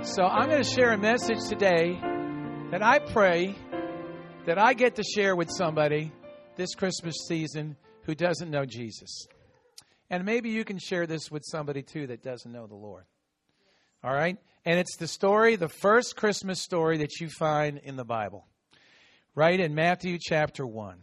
So I'm going to share a message today that I pray that I get to share with somebody this Christmas season who doesn't know Jesus. And maybe you can share this with somebody too that doesn't know the Lord. All right? And it's the story, the first Christmas story that you find in the Bible. Right in Matthew chapter 1.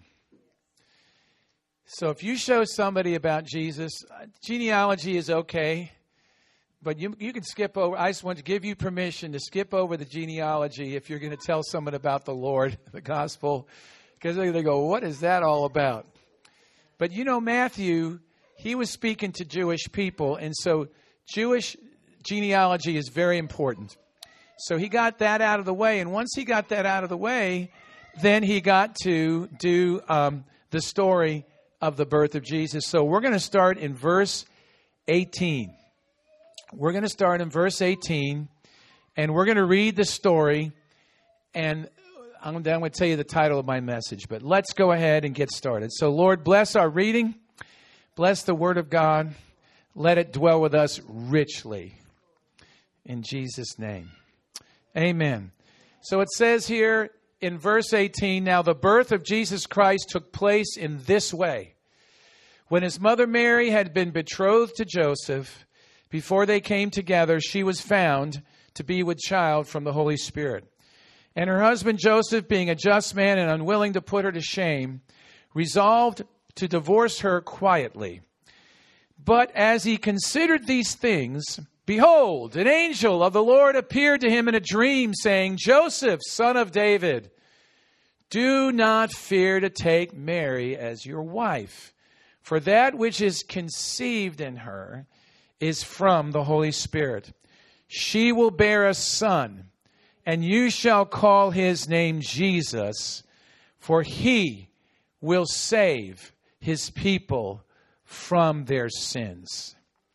So if you show somebody about Jesus, genealogy is okay. But you can skip over. I just want to give you permission to skip over the genealogy if you're going to tell someone about the Lord, the gospel. Because they go, what is that all about? But you know, Matthew, he was speaking to Jewish people. And so Jewish genealogy is very important. So he got that out of the way. And once he got that out of the way, then he got to do the story of the birth of Jesus. So we're going to start in verse 18. We're going to start in verse 18, and we're going to read the story, and I'm going to tell you the title of my message, but let's go ahead and get started. So, Lord, bless our reading. Bless the Word of God. Let it dwell with us richly. In Jesus' name. Amen. So it says here in verse 18, now the birth of Jesus Christ took place in this way. When his mother Mary had been betrothed to Joseph, before they came together, she was found to be with child from the Holy Spirit. And her husband Joseph, being a just man and unwilling to put her to shame, resolved to divorce her quietly. But as he considered these things, behold, an angel of the Lord appeared to him in a dream, saying, Joseph, son of David, do not fear to take Mary as your wife, for that which is conceived in her is from the Holy Spirit. She will bear a son, and you shall call his name Jesus, for he will save his people from their sins.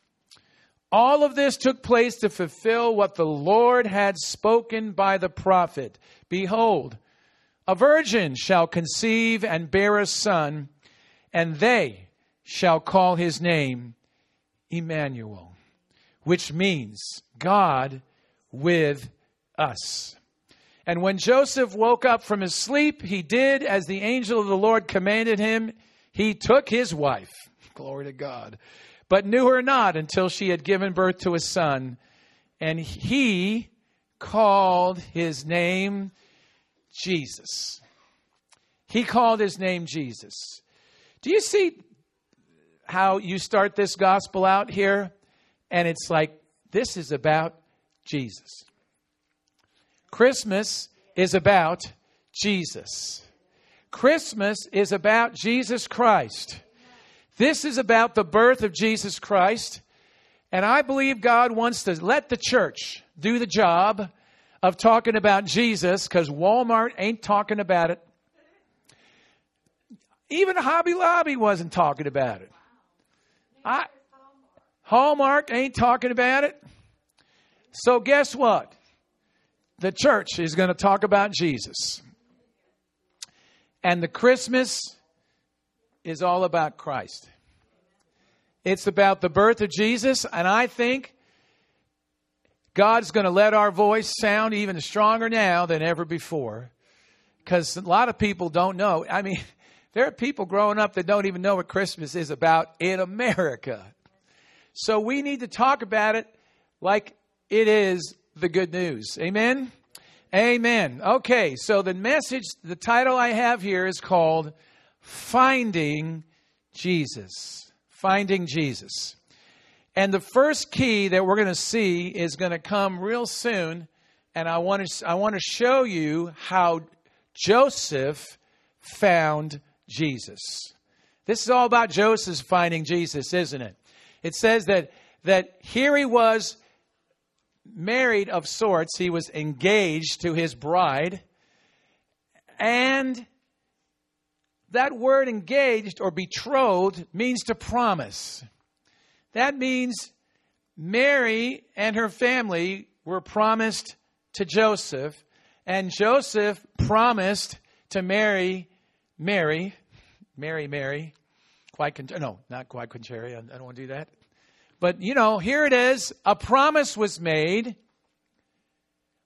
All of this took place to fulfill what the Lord had spoken by the prophet. Behold, a virgin shall conceive and bear a son, and they shall call his name Emmanuel, which means God with us. And when Joseph woke up from his sleep, he did as the angel of the Lord commanded him. He took his wife, glory to God, but knew her not until she had given birth to a son. And he called his name Jesus. He called his name Jesus. Do you see how you start this gospel out here? And it's like, this is about Jesus. Christmas is about Jesus. Christmas is about Jesus Christ. This is about the birth of Jesus Christ. And I believe God wants to let the church do the job of talking about Jesus, because Walmart ain't talking about it. Even Hobby Lobby wasn't talking about it. Hallmark ain't talking about it. So guess what? The church is going to talk about Jesus. And the Christmas is all about Christ. It's about the birth of Jesus. And I think God's going to let our voice sound even stronger now than ever before. Because a lot of people don't know. I mean, there are people growing up that don't even know what Christmas is about in America. So we need to talk about it like it is the good news. Amen? Amen. Okay, so the message, the title I have here is called Finding Jesus. Finding Jesus. And the first key that we're going to see is going to come real soon. And I want to show you how Joseph found Jesus. This is all about Joseph finding Jesus, isn't it? It says that here he was married of sorts. He was engaged to his bride. And that word engaged or betrothed means to promise. That means Mary and her family were promised to Joseph. And Joseph promised to marry Mary. Not quite contrary. I don't want to do that. But, here it is. A promise was made.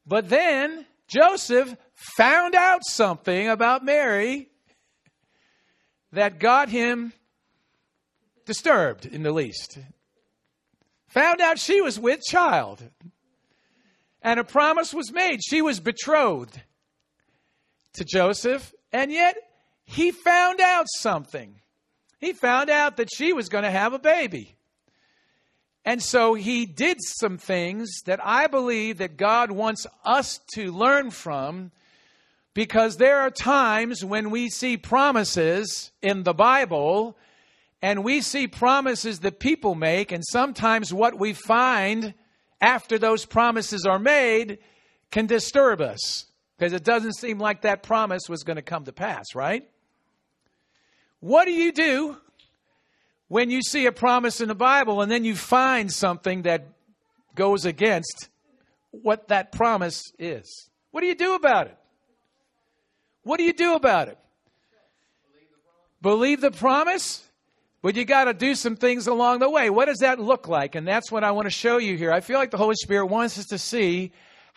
But then Joseph found out something about Mary that got him disturbed in the least. Found out she was with child. And a promise was made. She was betrothed to Joseph. And yet he found out something. He found out that she was going to have a baby. And so he did some things that I believe that God wants us to learn from, because there are times when we see promises in the Bible and we see promises that people make, and sometimes what we find after those promises are made can disturb us because it doesn't seem like that promise was going to come to pass, right? What do you do when you see a promise in the Bible and then you find something that goes against what that promise is? What do you do about it? What do you do about it? Believe the promise? But you got to do some things along the way. What does that look like? And that's what I want to show you here. I feel like the Holy Spirit wants us to see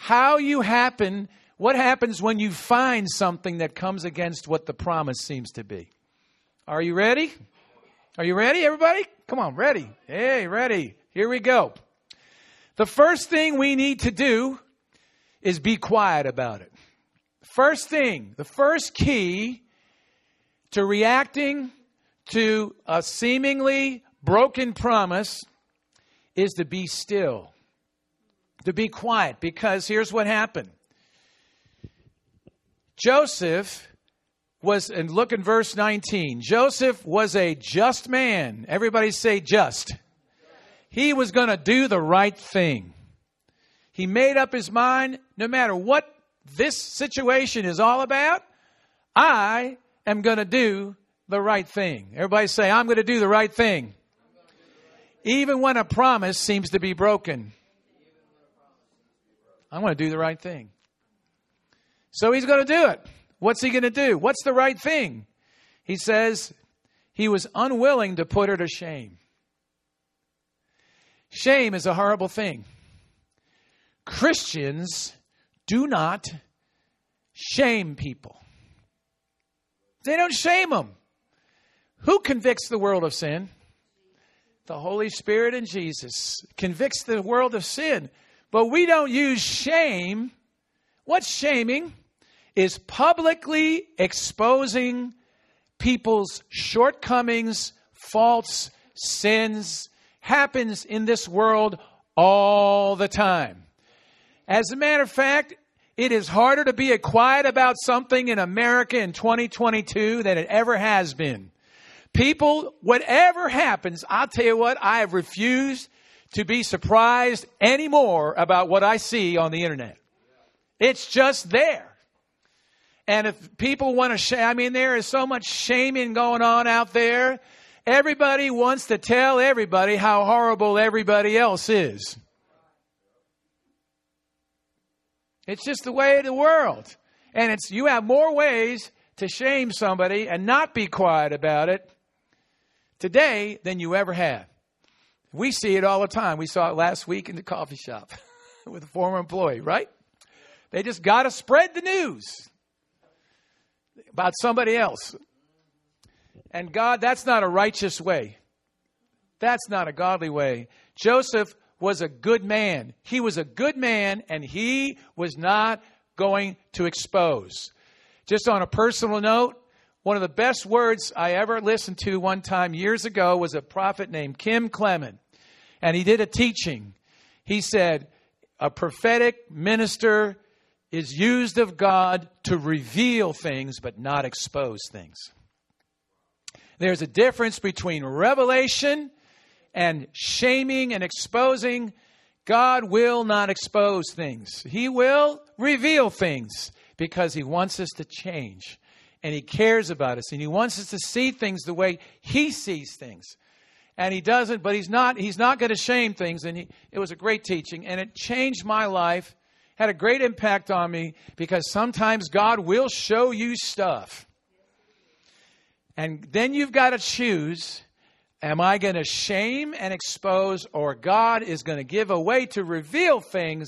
what happens when you find something that comes against what the promise seems to be. Are you ready? Are you ready, everybody? Come on, ready. Hey, ready. Here we go. The first thing we need to do is be quiet about it. First thing, the first key to reacting to a seemingly broken promise is to be still, to be quiet, because here's what happened. Joseph was, and look in verse 19, Joseph was a just man. Everybody say just. He was going to do the right thing. He made up his mind, no matter what this situation is all about, I am going to do the right thing. Everybody say, I'm going to do the right thing. Even when a promise seems to be broken. I'm going to do the right thing. So he's going to do it. What's he going to do? What's the right thing? He says he was unwilling to put her to shame. Shame is a horrible thing. Christians do not shame people. They don't shame them. Who convicts the world of sin? The Holy Spirit and Jesus convicts the world of sin. But we don't use shame. What's shaming? Is publicly exposing people's shortcomings, faults, sins. Happens in this world all the time. As a matter of fact, it is harder to be quiet about something in America in 2022 than it ever has been. People, whatever happens, I'll tell you what, I have refused to be surprised anymore about what I see on the internet. It's just there. And if people want to shame, there is so much shaming going on out there. Everybody wants to tell everybody how horrible everybody else is. It's just the way of the world. And you have more ways to shame somebody and not be quiet about it today than you ever have. We see it all the time. We saw it last week in the coffee shop with a former employee, right? They just got to spread the news about somebody else. And God, that's not a righteous way. That's not a godly way. Joseph was a good man. He was a good man, and he was not going to expose. Just on a personal note, one of the best words I ever listened to one time years ago was a prophet named Kim Clement. And he did a teaching. He said, a prophetic minister is used of God to reveal things but not expose things. There's a difference between revelation and shaming and exposing. God will not expose things. He will reveal things because he wants us to change. And he cares about us. And he wants us to see things the way he sees things. And he doesn't, but he's not going to shame things. And it was a great teaching. And it changed my life. Had a great impact on me because sometimes God will show you stuff. And then you've got to choose, am I going to shame and expose, or God is going to give a way to reveal things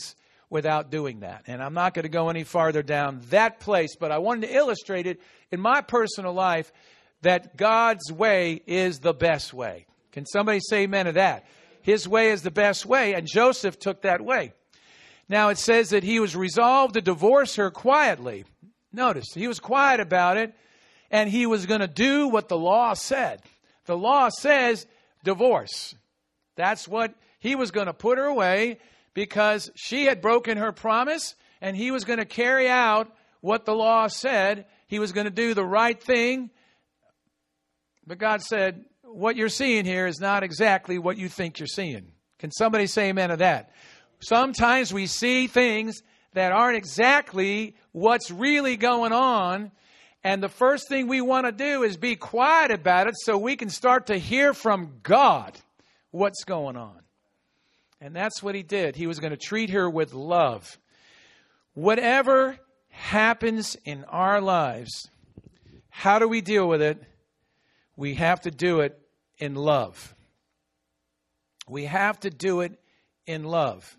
without doing that. And I'm not going to go any farther down that place, but I wanted to illustrate it in my personal life that God's way is the best way. Can somebody say amen to that? His way is the best way, and Joseph took that way. Now it says that he was resolved to divorce her quietly. Notice, he was quiet about it, and he was going to do what the law said. The law says divorce. That's what he was going to put her away because she had broken her promise, and he was going to carry out what the law said. He was going to do the right thing. But God said, what you're seeing here is not exactly what you think you're seeing. Can somebody say amen to that? Sometimes we see things that aren't exactly what's really going on. And the first thing we want to do is be quiet about it so we can start to hear from God what's going on. And that's what he did. He was going to treat her with love. Whatever happens in our lives, how do we deal with it? We have to do it in love. We have to do it in love.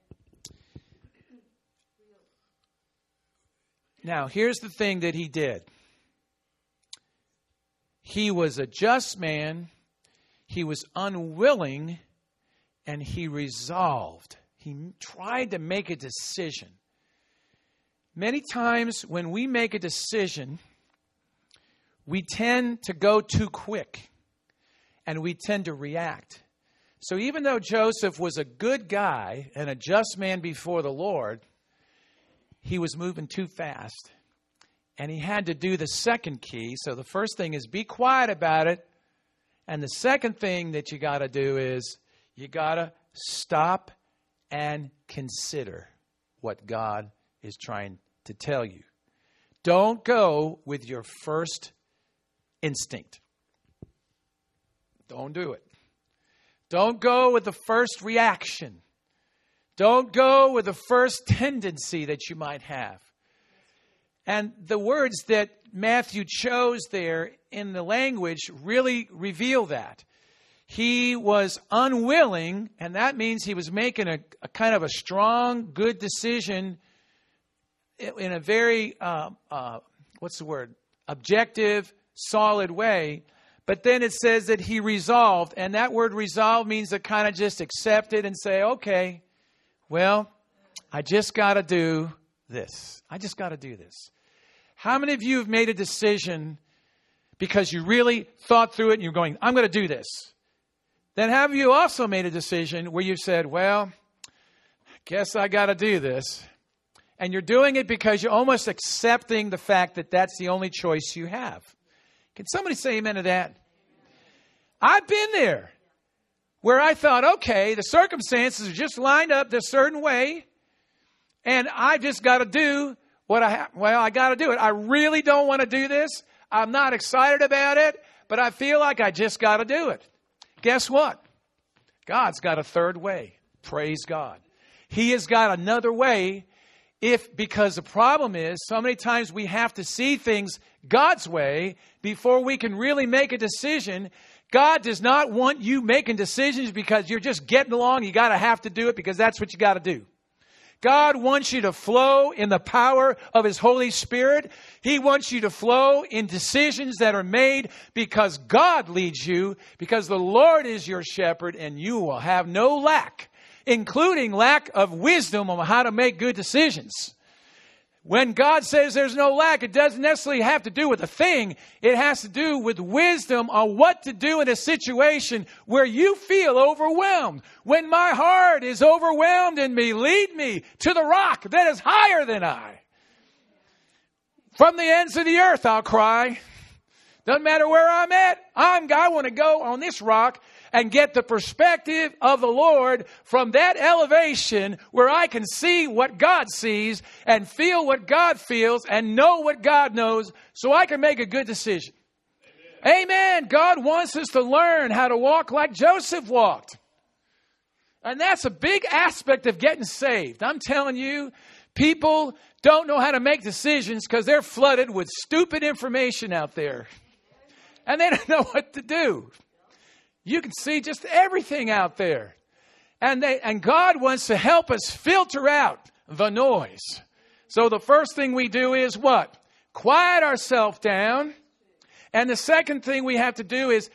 Now, here's the thing that he did. He was a just man. He was unwilling, and he resolved. He tried to make a decision. Many times when we make a decision, we tend to go too quick, and we tend to react. So even though Joseph was a good guy and a just man before the Lord, he was moving too fast. And he had to do the second key. So the first thing is be quiet about it. And the second thing that you got to do is you got to stop and consider what God is trying to tell you. Don't go with your first instinct. Don't do it. Don't go with the first reaction. Don't go with the first tendency that you might have. And the words that Matthew chose there in the language really reveal that. He was unwilling, and that means he was making a kind of a strong, good decision in a very, objective, solid way. But then it says that he resolved, and that word resolve means to kind of just accept it and say, okay, well, I just got to do this. I just got to do this. How many of you have made a decision because you really thought through it and you're going, I'm going to do this? Then have you also made a decision where you said, well, I guess I got to do this. And you're doing it because you're almost accepting the fact that that's the only choice you have. Can somebody say amen to that? I've been there where I thought, okay, the circumstances are just lined up this certain way, and I just got to do what I got to do it. I really don't want to do this. I'm not excited about it, but I feel like I just got to do it. Guess what? God's got a third way. Praise God. He has got another way. Because the problem is, so many times we have to see things God's way before we can really make a decision. God does not want you making decisions because you're just getting along. You got to have to do it because that's what you got to do. God wants you to flow in the power of His Holy Spirit. He wants you to flow in decisions that are made because God leads you, because the Lord is your shepherd, and you will have no lack, including lack of wisdom on how to make good decisions. When God says there's no lack, it doesn't necessarily have to do with a thing. It has to do with wisdom on what to do in a situation where you feel overwhelmed. When my heart is overwhelmed in me, lead me to the rock that is higher than I. From the ends of the earth, I'll cry. Doesn't matter where I'm at. I want to go on this rock and get the perspective of the Lord from that elevation where I can see what God sees and feel what God feels and know what God knows so I can make a good decision. Amen. God wants us to learn how to walk like Joseph walked. And that's a big aspect of getting saved. I'm telling you, people don't know how to make decisions because they're flooded with stupid information out there. And they don't know what to do. You can see just everything out there. And God wants to help us filter out the noise. So the first thing we do is what? Quiet ourselves down. And the second thing we have to do is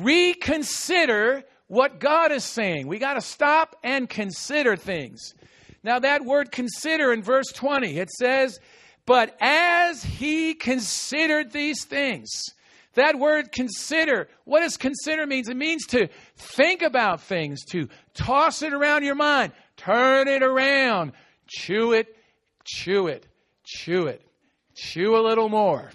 reconsider what God is saying. We got to stop and consider things. Now that word consider in verse 20, it says, but as he considered these things. That word consider, what does consider mean? It means to think about things, to toss it around your mind, turn it around, chew it, chew it, chew it, chew a little more.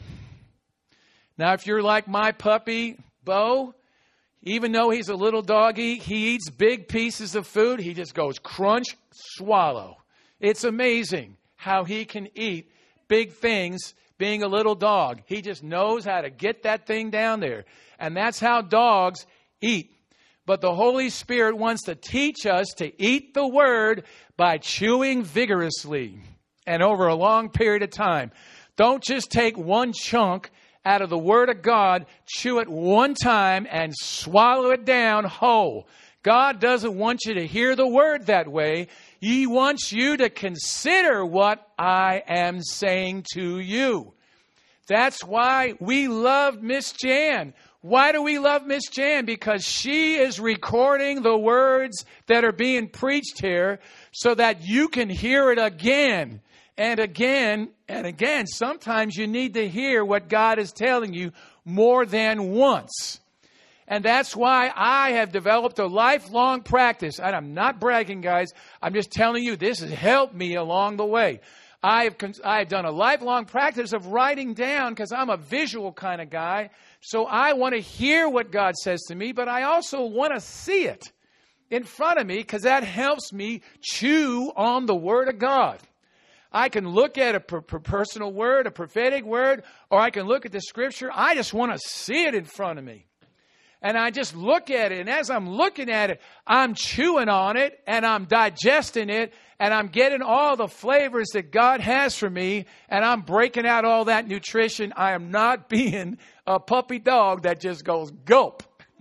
Now, if you're like my puppy, Bo, even though he's a little doggy, he eats big pieces of food. He just goes crunch, swallow. It's amazing how he can eat big things being a little dog. He just knows how to get that thing down there. And that's how dogs eat. But the Holy Spirit wants to teach us to eat the Word by chewing vigorously and over a long period of time. Don't just take one chunk out of the Word of God, chew it one time and swallow it down whole. God doesn't want you to hear the Word that way. He wants you to consider what I am saying to you. That's why we love Miss Jan. Why do we love Miss Jan? Because she is recording the words that are being preached here so that you can hear it again and again and again. Sometimes you need to hear what God is telling you more than once. And that's why I have developed a lifelong practice. And I'm not bragging, guys. I'm just telling you this has helped me along the way. I have done a lifelong practice of writing down because I'm a visual kind of guy. So I want to hear what God says to me, but I also want to see it in front of me because that helps me chew on the Word of God. I can look at a personal word, a prophetic word, or I can look at the Scripture. I just want to see it in front of me. And I just look at it. And as I'm looking at it, I'm chewing on it and I'm digesting it. And I'm getting all the flavors that God has for me. And I'm breaking out all that nutrition. I am not being a puppy dog that just goes gulp.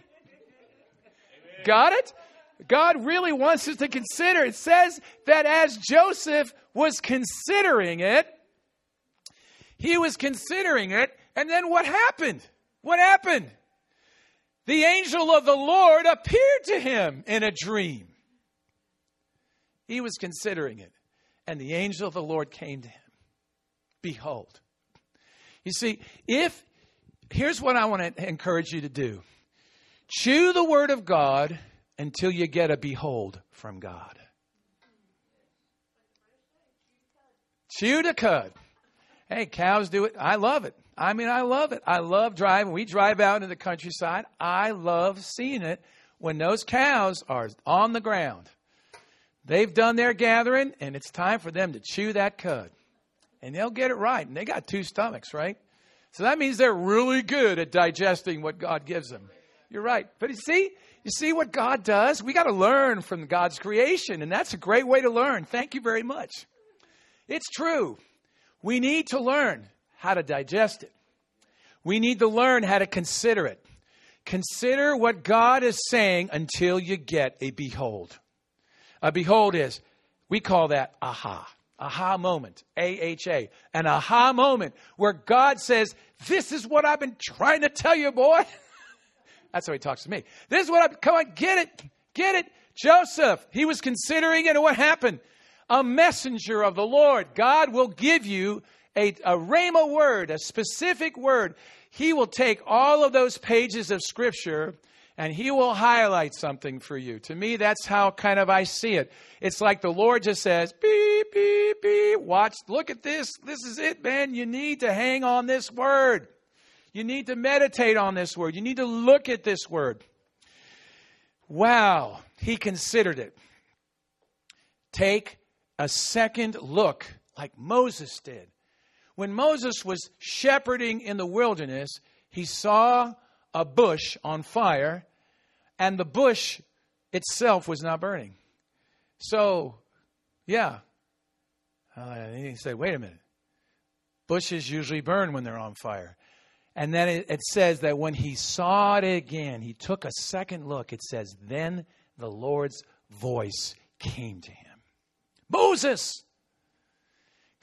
Got it? God really wants us to consider. It says that as Joseph was considering it, he was considering it. And then what happened? What happened? The angel of the Lord appeared to him in a dream. He was considering it. And the angel of the Lord came to him. Behold. You see, here's what I want to encourage you to do. Chew the Word of God until you get a behold from God. Chew the cud. Hey, cows do it. I love it. I love it. I love driving. We drive out into the countryside. I love seeing it when those cows are on the ground. They've done their gathering, and it's time for them to chew that cud. And they'll get it right. And they got 2 stomachs, right? So that means they're really good at digesting what God gives them. You're right. But you see what God does? We got to learn from God's creation, and that's a great way to learn. Thank you very much. It's true. We need to learn how to digest it. We need to learn how to consider it. Consider what God is saying until you get a behold. A behold is, we call that aha. Aha moment. A-H-A. An aha moment where God says, this is what I've been trying to tell you, boy. That's how he talks to me. This is what come on, get it. Get it. Joseph, he was considering it, and what happened? A messenger of the Lord. God will give you a rhema word, a specific word. He will take all of those pages of Scripture and He will highlight something for you. To me, that's how kind of I see it. It's like the Lord just says, beep, beep, beep. Watch, look at this. This is it, man. You need to hang on this word. You need to meditate on this word. You need to look at this word. Wow. He considered it. Take a second look like Moses did. When Moses was shepherding in the wilderness, he saw a bush on fire, and the bush itself was not burning. So, yeah. He said, wait a minute. Bushes usually burn when they're on fire. And then it says that when he saw it again, he took a second look. It says, then the Lord's voice came to him. Moses!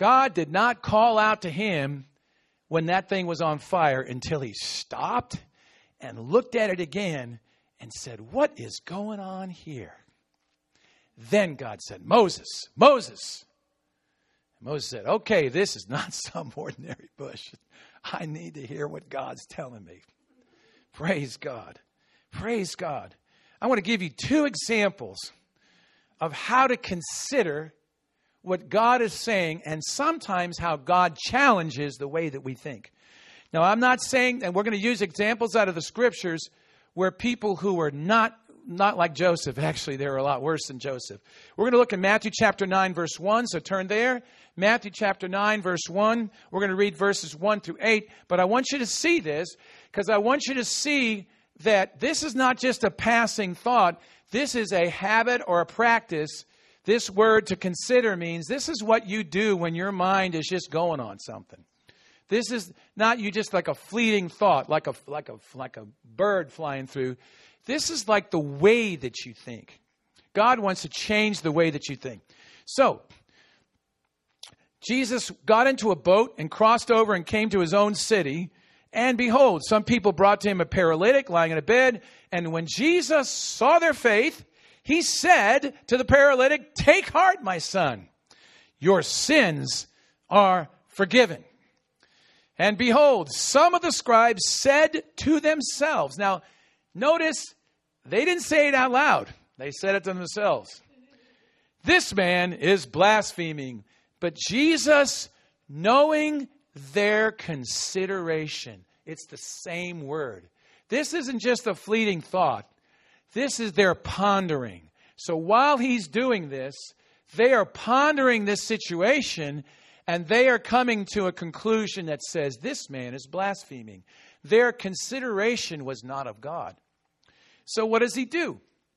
God did not call out to him when that thing was on fire until he stopped and looked at it again and said, what is going on here? Then God said, Moses, Moses. Moses said, okay, this is not some ordinary bush. I need to hear what God's telling me. Praise God. Praise God. I want to give you 2 examples of how to consider what God is saying and sometimes how God challenges the way that we think. Now, I'm not saying, and we're going to use examples out of the scriptures where people who were not like Joseph, actually they're a lot worse than Joseph. We're going to look in Matthew chapter 9, verse 1, so turn there. Matthew chapter 9, verse 1. We're going to read verses 1 through 8, but I want you to see this because I want you to see that this is not just a passing thought. This is a habit or a practice. This word to consider means this is what you do when your mind is just going on something. This is not you just like a fleeting thought, like a bird flying through. This is like the way that you think. God wants to change the way that you think. So, Jesus got into a boat and crossed over and came to his own city. And behold, some people brought to him a paralytic lying in a bed. And when Jesus saw their faith, he said to the paralytic, take heart, my son. Your sins are forgiven. And behold, some of the scribes said to themselves. Now, notice they didn't say it out loud. They said it to themselves. This man is blaspheming. But Jesus, knowing their consideration, it's the same word. This isn't just a fleeting thought. This is their pondering. So while he's doing this, they are pondering this situation and they are coming to a conclusion that says this man is blaspheming. Their consideration was not of God. So what does he do?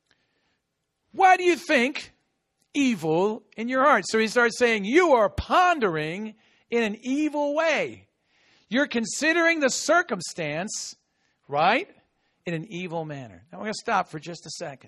Why do you think evil in your heart? So he starts saying, you are pondering in an evil way. You're considering the circumstance, right, in an evil manner. Now we're going to stop for just a second.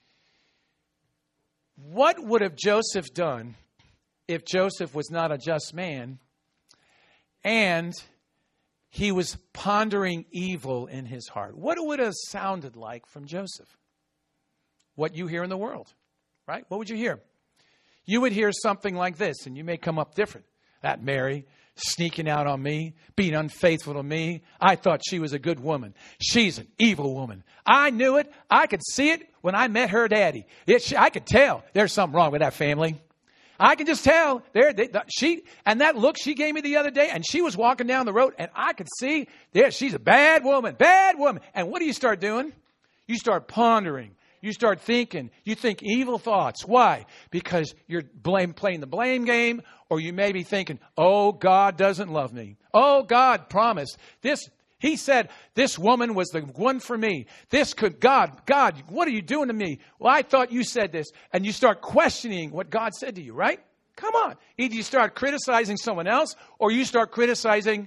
What would have Joseph done if Joseph was not a just man and he was pondering evil in his heart? What would it have sounded like from Joseph? What you hear in the world, right? What would you hear? You would hear something like this, and you may come up different. That Mary sneaking out on me, being unfaithful to me. I thought she was a good woman. She's an evil woman. I knew it. I could see it when I met her daddy. I could tell there's something wrong with that family. I can just tell. And that look she gave me the other day, and she was walking down the road, and I could see she's a bad woman, bad woman. And what do you start doing? You start pondering. You start thinking. You think evil thoughts. Why? Because you're playing the blame game, or you may be thinking, oh, God doesn't love me. Oh, God promised this. He said, this woman was the one for me. God, what are you doing to me? Well, I thought you said this. And you start questioning what God said to you, right? Come on. Either you start criticizing someone else or you start criticizing.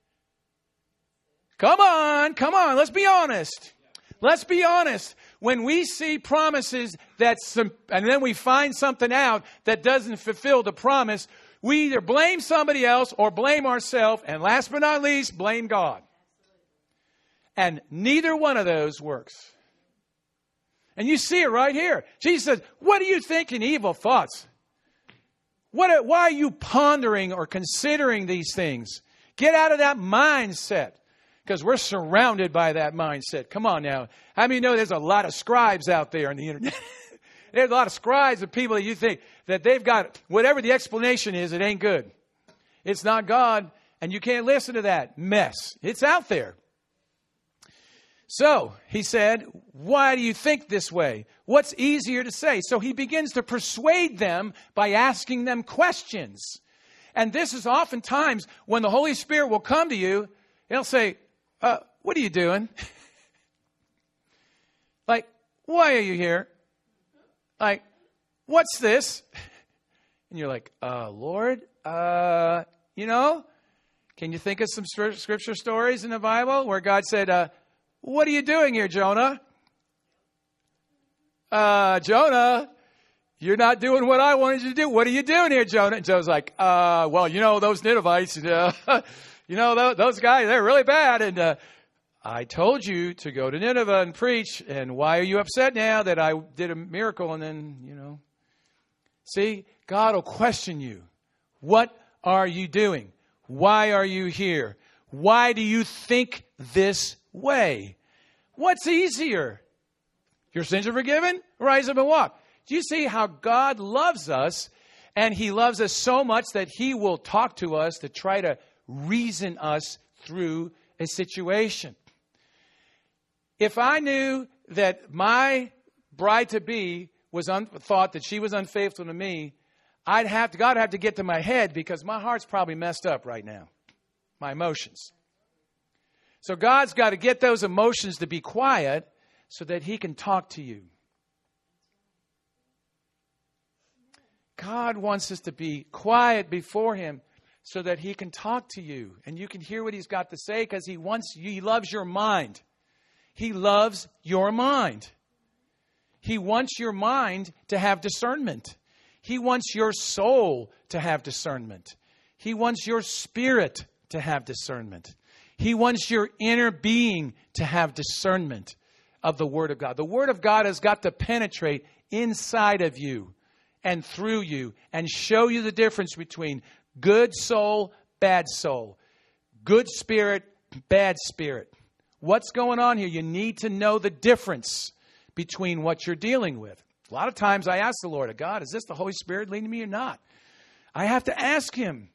Come on. Let's be honest. Let's be honest. When we see promises and then we find something out that doesn't fulfill the promise, we either blame somebody else or blame ourselves. And last but not least, blame God. And neither one of those works. And you see it right here. Jesus says, what are you thinking evil thoughts? Why are you pondering or considering these things? Get out of that mindset. Because we're surrounded by that mindset. Come on now. How many know there's a lot of scribes out there on the internet? There's a lot of scribes of people that you think that they've got, whatever the explanation is, it ain't good. It's not God. And you can't listen to that mess. It's out there. So he said, why do you think this way? What's easier to say? So he begins to persuade them by asking them questions. And this is oftentimes when the Holy Spirit will come to you, he'll say, what are you doing? Like, why are you here? Like, what's this? And you're like, Lord, can you think of some scripture stories in the Bible where God said, what are you doing here, Jonah? Jonah, You're not doing what I wanted you to do. What are you doing here, Jonah? And Jonah's like, well, those Ninevites, those guys, they're really bad. And I told you to go to Nineveh and preach. And why are you upset now that I did a miracle? And then, see, God will question you. What are you doing? Why are you here? Why do you think this way? What's easier? Your sins are forgiven? Rise up and walk. Do you see how God loves us? And He loves us so much that He will talk to us to try to reason us through a situation. If I knew that my bride-to-be thought that she was unfaithful to me, God would have to get to my head because my heart's probably messed up right now. My emotions. So God's got to get those emotions to be quiet so that He can talk to you. God wants us to be quiet before Him so that He can talk to you and you can hear what He's got to say because He loves your mind. He loves your mind. He wants your mind to have discernment. He wants your soul to have discernment. He wants your spirit to have discernment. He wants your inner being to have discernment of the Word of God. The Word of God has got to penetrate inside of you and through you and show you the difference between good soul, bad soul, good spirit, bad spirit. What's going on here? You need to know the difference between what you're dealing with. A lot of times I ask the Lord, God, is this the Holy Spirit leading me or not? I have to ask Him.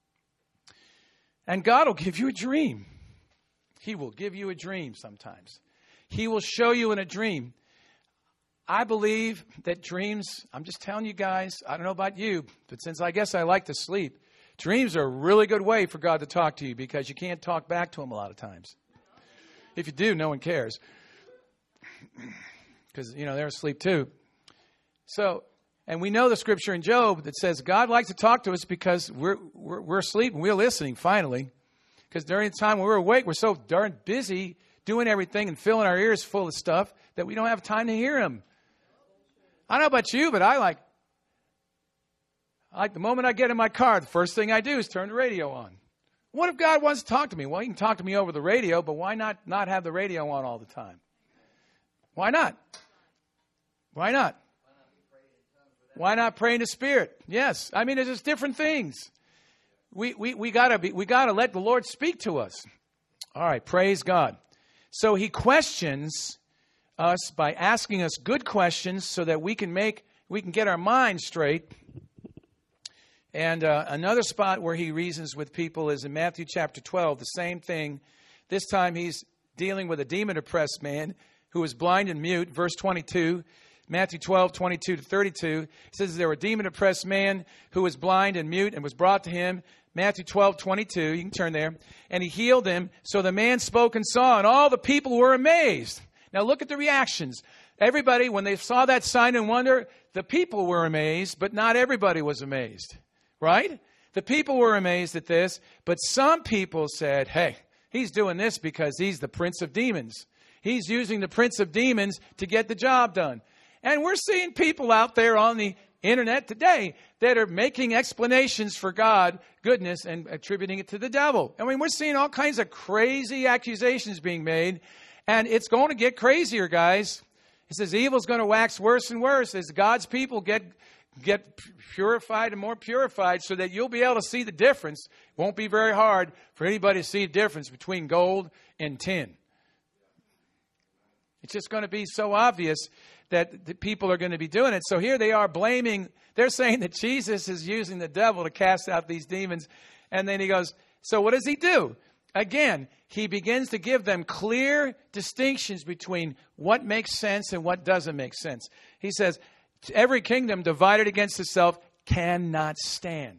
And God will give you a dream. He will give you a dream sometimes. He will show you in a dream. I believe that dreams, I'm just telling you guys, I don't know about you, but since I guess I like to sleep, dreams are a really good way for God to talk to you because you can't talk back to Him a lot of times. If you do, no one cares. Because, they're asleep too. So, and we know the scripture in Job that says God likes to talk to us because we're asleep and we're listening finally. Because during the time when we're awake, we're so darn busy doing everything and filling our ears full of stuff that we don't have time to hear Him. I don't know about you, but I like the moment I get in my car, the first thing I do is turn the radio on. What if God wants to talk to me? Well, He can talk to me over the radio, but why not have the radio on all the time? Why not? Why not? Why not pray in the Spirit? Yes. I mean, there's just different things. We gotta let the Lord speak to us. All right, praise God. So He questions us by asking us good questions so that we can get our mind straight. And another spot where He reasons with people is in Matthew chapter 12, the same thing. This time He's dealing with a demon-oppressed man who was blind and mute. Verse 22, Matthew 12, 22 to 32. It says there was a demon-oppressed man who was blind and mute and was brought to Him. Matthew 12, 22, you can turn there. And He healed him. So the man spoke and saw, and all the people were amazed. Now look at the reactions. Everybody, when they saw that sign and wonder, the people were amazed, but not everybody was amazed. Right? The people were amazed at this, but some people said, hey, he's doing this because he's the prince of demons. He's using the prince of demons to get the job done. And we're seeing people out there on the internet today that are making explanations for God, goodness, and attributing it to the devil. I mean, we're seeing all kinds of crazy accusations being made, and it's going to get crazier, guys. It says evil's going to wax worse and worse as God's people get purified and more purified so that you'll be able to see the difference. It won't be very hard for anybody to see the difference between gold and tin. It's just going to be so obvious that the people are going to be doing it. So here they are they're saying that Jesus is using the devil to cast out these demons. And then He goes, so what does He do? Again, He begins to give them clear distinctions between what makes sense and what doesn't make sense. He says, every kingdom divided against itself cannot stand.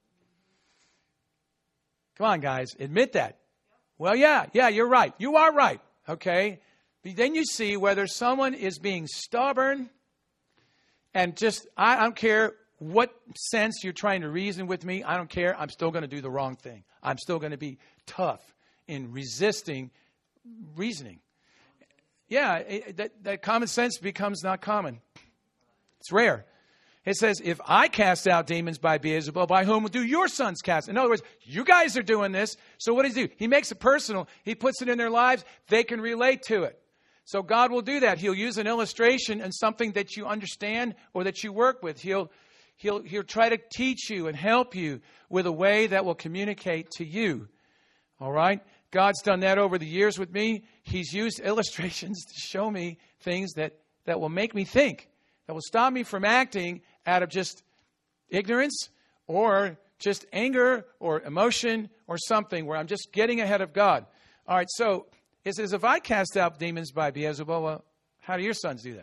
Come on, guys. Admit that. Well, yeah, you're right. You are right. Okay. But then you see whether someone is being stubborn and just, I don't care what sense you're trying to reason with me. I don't care. I'm still going to do the wrong thing. I'm still going to be tough in resisting reasoning. Yeah, that common sense becomes not common. It's rare. It says, if I cast out demons by Beelzebul, by whom do your sons cast? In other words, you guys are doing this. So what does he do? He makes it personal. He puts it in their lives. They can relate to it. So God will do that. He'll use an illustration and something that you understand or that you work with. He'll try to teach you and help you with a way that will communicate to you. All right? God's done that over the years with me. He's used illustrations to show me things that will make me think, that will stop me from acting out of just ignorance or just anger or emotion or something where I'm just getting ahead of God. All right, so it says, if I cast out demons by Beelzebul, well, how do your sons do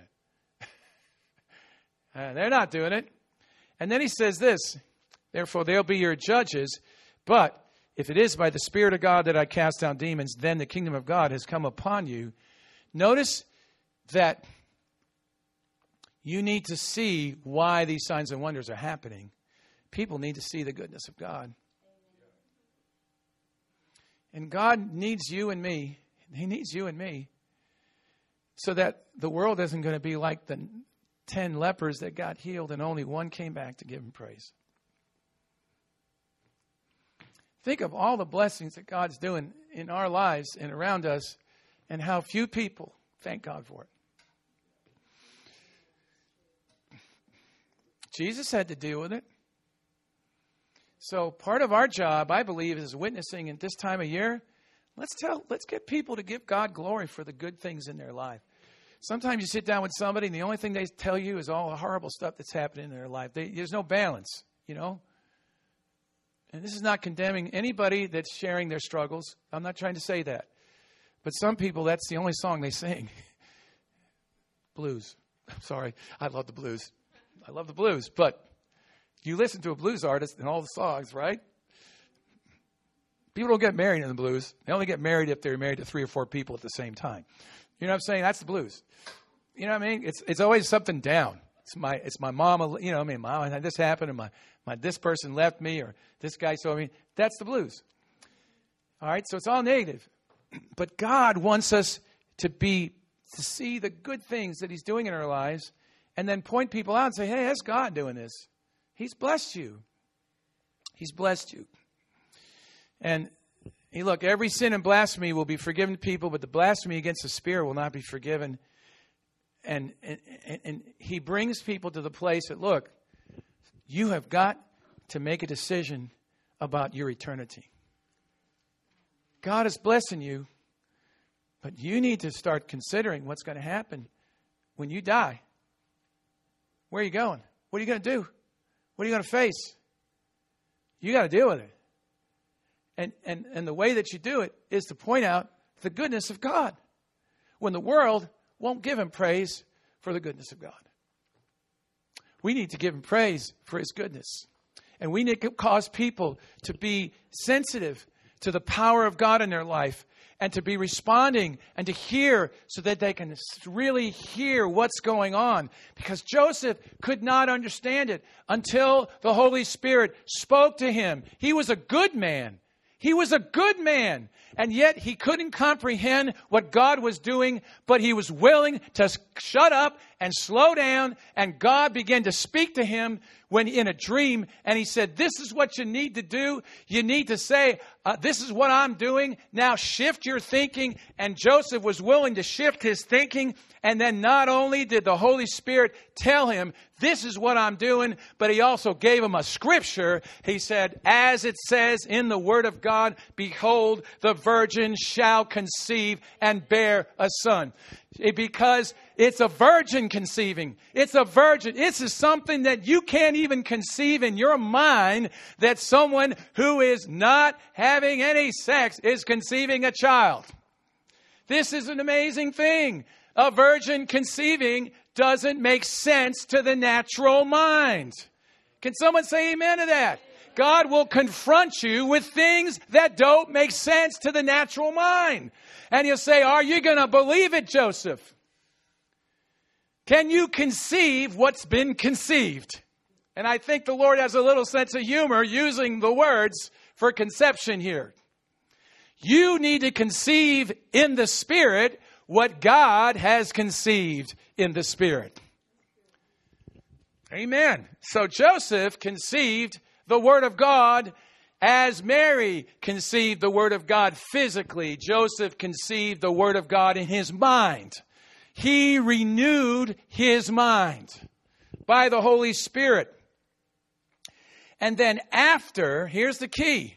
that? They're not doing it. And then he says this, therefore they'll be your judges, but if it is by the Spirit of God that I cast down demons, then the kingdom of God has come upon you. Notice that you need to see why these signs and wonders are happening. People need to see the goodness of God. And God needs you and me. He needs you and me so that the world isn't going to be like the 10 lepers that got healed and only one came back to give him praise. Think of all the blessings that God's doing in our lives and around us and how few people thank God for it. Jesus had to deal with it. So part of our job, I believe, is witnessing at this time of year. Let's get people to give God glory for the good things in their life. Sometimes you sit down with somebody and the only thing they tell you is all the horrible stuff that's happening in their life. There's no balance, you know. And this is not condemning anybody that's sharing their struggles. I'm not trying to say that. But some people, that's the only song they sing. Blues. I'm sorry. I love the blues. I love the blues. But you listen to a blues artist and all the songs, right? People don't get married in the blues. They only get married if they're married to 3 or 4 people at the same time. You know what I'm saying? That's the blues. You know what I mean? It's always something down. It's my mama, you know, I mean, mom had this happen and my this person left me or this guy told me. That's the blues. All right, so it's all negative. But God wants us to see the good things that he's doing in our lives and then point people out and say, hey, that's God doing this. He's blessed you. He's blessed you. And hey, look, every sin and blasphemy will be forgiven to people, but the blasphemy against the Spirit will not be forgiven. And he brings people to the place that, look, you have got to make a decision about your eternity. God is blessing you, but you need to start considering what's going to happen when you die. Where are you going? What are you going to do? What are you going to face? You got to deal with it. And the way that you do it is to point out the goodness of God when the world won't give him praise for the goodness of God. We need to give him praise for his goodness. And we need to cause people to be sensitive to the power of God in their life and to be responding and to hear so that they can really hear what's going on. Because Joseph could not understand it until the Holy Spirit spoke to him. He was a good man. He was a good man, and yet he couldn't comprehend what God was doing, but he was willing to shut up and slow down, and God began to speak to him when in a dream, and he said, this is what you need to do. You need to say, this is what I'm doing. Now shift your thinking, and Joseph was willing to shift his thinking, and then not only did the Holy Spirit tell him, this is what I'm doing, but he also gave him a scripture. He said, as it says in the Word of God, behold, the virgin shall conceive and bear a son. Because it's a virgin conceiving. It's a virgin. This is something that you can't even conceive in your mind, that someone who is not having any sex is conceiving a child. This is an amazing thing. A virgin conceiving doesn't make sense to the natural mind. Can someone say amen to that? God will confront you with things that don't make sense to the natural mind. And he'll say, are you going to believe it, Joseph? Can you conceive what's been conceived? And I think the Lord has a little sense of humor using the words for conception here. You need to conceive in the Spirit what God has conceived in the Spirit. Amen. So Joseph conceived the Word of God as Mary conceived the Word of God physically. Joseph conceived the Word of God in his mind. He renewed his mind by the Holy Spirit. And then after, here's the key.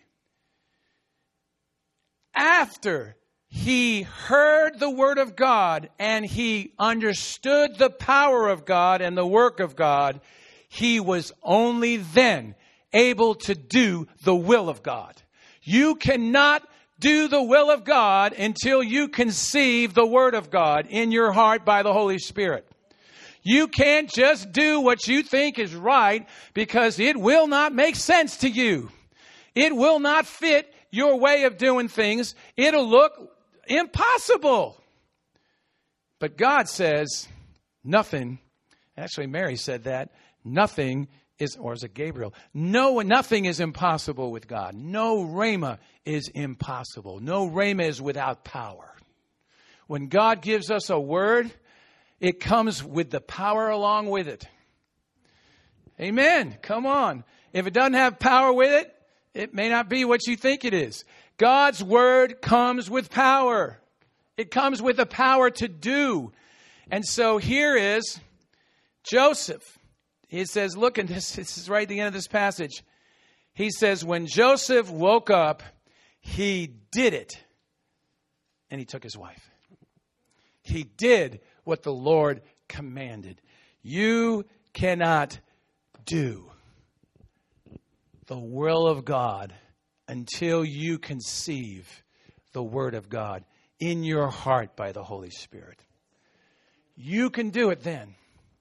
After he heard the Word of God and he understood the power of God and the work of God, he was only then able to do the will of God. You cannot do the will of God until you conceive the Word of God in your heart by the Holy Spirit. You can't just do what you think is right because it will not make sense to you. It will not fit your way of doing things. It'll look impossible. But God says nothing. Actually, Mary said that. Nothing is, or is it Gabriel? No, nothing is impossible with God. No rhema is impossible. No rhema is without power. When God gives us a word, it comes with the power along with it. Amen. Come on. If it doesn't have power with it, it may not be what you think it is. God's word comes with power. It comes with the power to do. And so here is Joseph. He says, look, and this is right at the end of this passage. He says, when Joseph woke up, he did it. And he took his wife. He did what the Lord commanded. You cannot do the will of God until you conceive the Word of God in your heart by the Holy Spirit. You can do it then.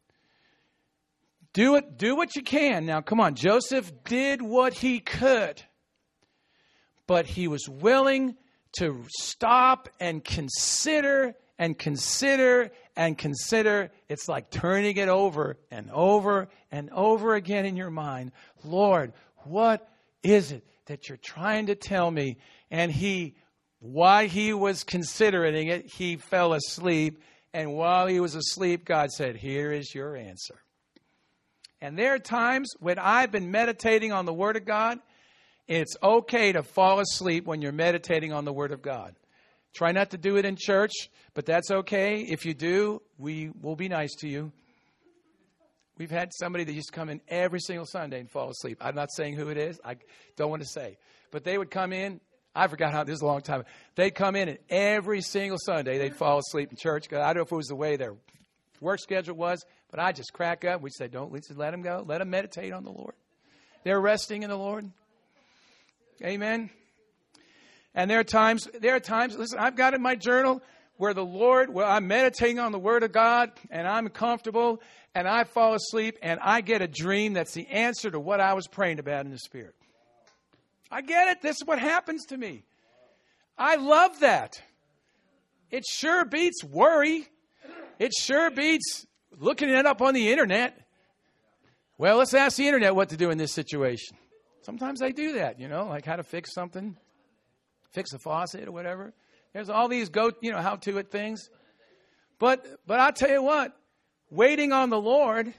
Do it. Do what you can. Now, come on. Joseph did what he could. But he was willing to stop and consider and consider and consider. It's like turning it over and over and over again in your mind. Lord, what is it that you're trying to tell me? And while he was considering it, he fell asleep. And while he was asleep, God said, here is your answer. And there are times when I've been meditating on the Word of God. It's okay to fall asleep when you're meditating on the Word of God. Try not to do it in church, but that's okay. If you do, we will be nice to you. We've had somebody that used to come in every single Sunday and fall asleep. I'm not saying who it is. I don't want to say. But they would come in. I forgot how, this is a long time. They'd come in and every single Sunday they'd fall asleep in church. I don't know if it was the way their work schedule was, but I just crack up. We'd say, don't let them go. Let them meditate on the Lord. They're resting in the Lord. Amen. And there are times, listen, I've got in my journal where I'm meditating on the Word of God and I'm comfortable and I fall asleep and I get a dream that's the answer to what I was praying about in the Spirit. I get it. This is what happens to me. I love that. It sure beats worry. It sure beats looking it up on the internet. Well, let's ask the internet what to do in this situation. Sometimes I do that, like how to fix something, fix a faucet or whatever. There's all these how-to-it things. But I'll tell you what, waiting on the Lord,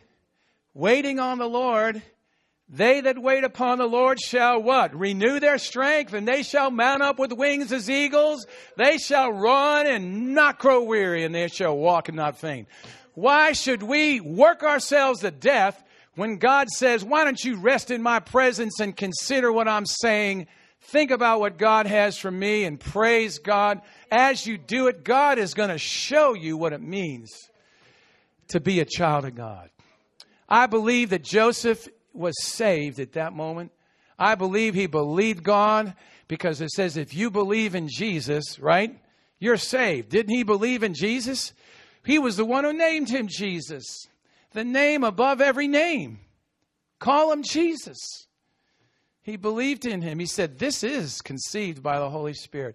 they that wait upon the Lord shall what? Renew their strength, and they shall mount up with wings as eagles. They shall run and not grow weary, and they shall walk and not faint. Why should we work ourselves to death when God says, why don't you rest in my presence and consider what I'm saying? Think about what God has for me and praise God. As you do it, God is going to show you what it means to be a child of God. I believe that Joseph was saved at that moment. I believe he believed God because it says if you believe in Jesus, right, you're saved. Didn't he believe in Jesus? He was the one who named him Jesus. The name above every name. Call him Jesus. He believed in him. He said, this is conceived by the Holy Spirit.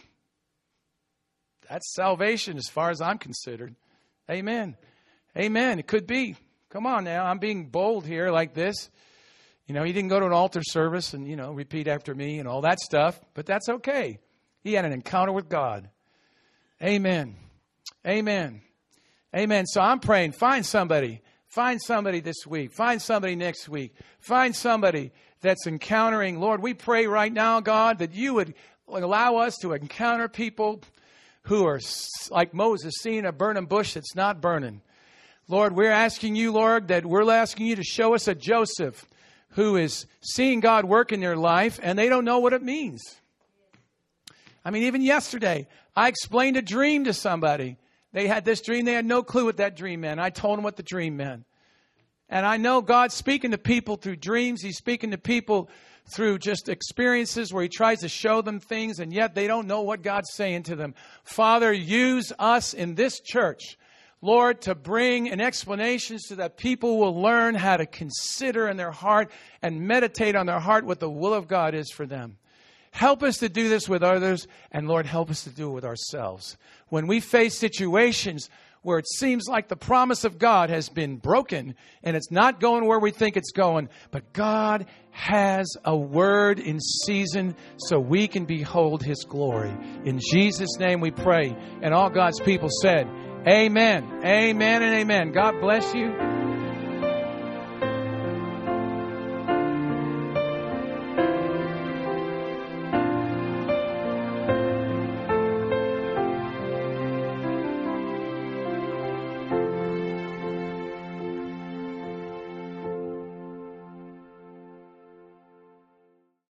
That's salvation as far as I'm considered. Amen. Amen. It could be. Come on now. I'm being bold here like this. He didn't go to an altar service and, repeat after me and all that stuff. But that's okay. He had an encounter with God. Amen. Amen. Amen. So I'm praying, find somebody Find somebody this week. Find somebody next week. Find somebody that's encountering. Lord, we pray right now, God, that you would allow us to encounter people who are like Moses, seeing a burning bush that's not burning. Lord, we're asking you, Lord, that we're asking you to show us a Joseph who is seeing God work in their life and they don't know what it means. I mean, even yesterday, I explained a dream to somebody. They had this dream. They had no clue what that dream meant. I told them what the dream meant. And I know God's speaking to people through dreams. He's speaking to people through just experiences where he tries to show them things, and yet they don't know what God's saying to them. Father, use us in this church, Lord, to bring an explanation so that people will learn how to consider in their heart and meditate on their heart what the will of God is for them. Help us to do this with others, and Lord, help us to do it with ourselves. When we face situations where it seems like the promise of God has been broken and it's not going where we think it's going, but God has a word in season so we can behold his glory. In Jesus' name we pray. And all God's people said, amen, amen, and amen. God bless you.